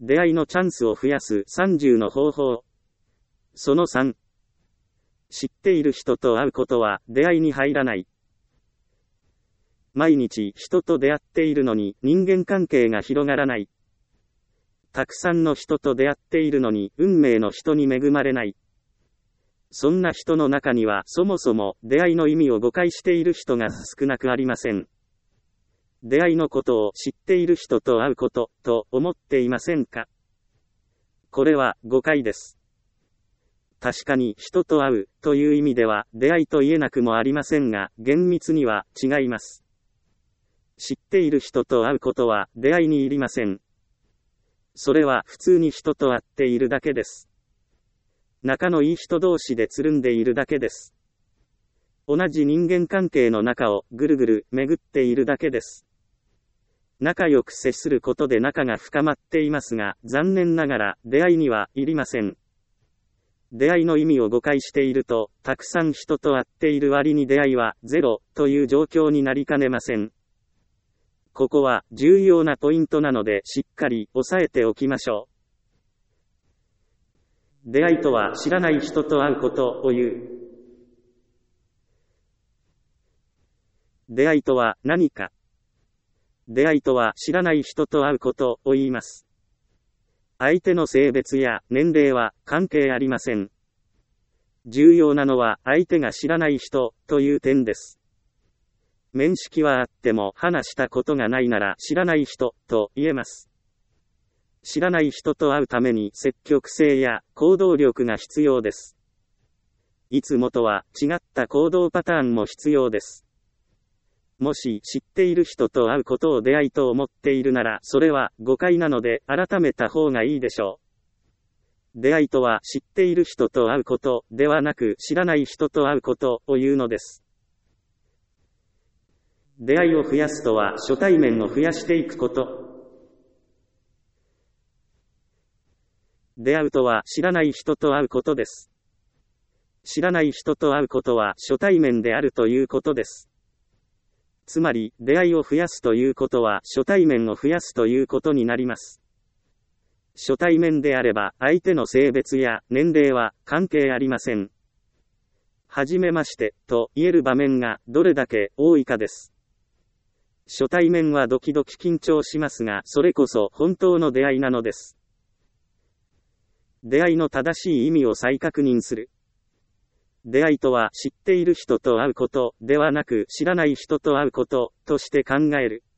出会いのチャンスを増やす30の方法。その3。知っている人と会うことは出会いに入らない。毎日人と出会っているのに人間関係が広がらない。たくさんの人と出会っているのに運命の人に恵まれない。そんな人の中にはそもそも出会いの意味を誤解している人が少なくありません。出会いのことを知っている人と会うことと思っていませんか？これは誤解です。確かに人と会うという意味では出会いと言えなくもありませんが、厳密には違います。知っている人と会うことは出会いにいりません。それは普通に人と会っているだけです。仲のいい人同士でつるんでいるだけです。同じ人間関係の中をぐるぐる巡っているだけです。仲良く接することで仲が深まっていますが、残念ながら出会いにはいりません。出会いの意味を誤解していると、たくさん人と会っている割に出会いはゼロという状況になりかねません。ここは重要なポイントなのでしっかり押さえておきましょう。出会いとは知らない人と会うことを言う。出会いとは何か。出会いとは知らない人と会うことを言います。相手の性別や年齢は関係ありません。重要なのは相手が知らない人という点です。面識はあっても話したことがないなら知らない人と言えます。知らない人と会うために積極性や行動力が必要です。いつもとは違った行動パターンも必要です。もし知っている人と会うことを出会いと思っているならそれは誤解なので改めた方がいいでしょう。出会いとは知っている人と会うことではなく知らない人と会うことを言うのです。出会いを増やすとは初対面を増やしていくこと。出会うとは知らない人と会うことです。知らない人と会うことは初対面であるということです。つまり、出会いを増やすということは初対面を増やすということになります。初対面であれば相手の性別や年齢は関係ありません。はじめましてと言える場面がどれだけ多いかです。初対面はドキドキ緊張しますが、それこそ本当の出会いなのです。出会いの正しい意味を再確認する。出会いとは知っている人と会うことではなく知らない人と会うこととして考える。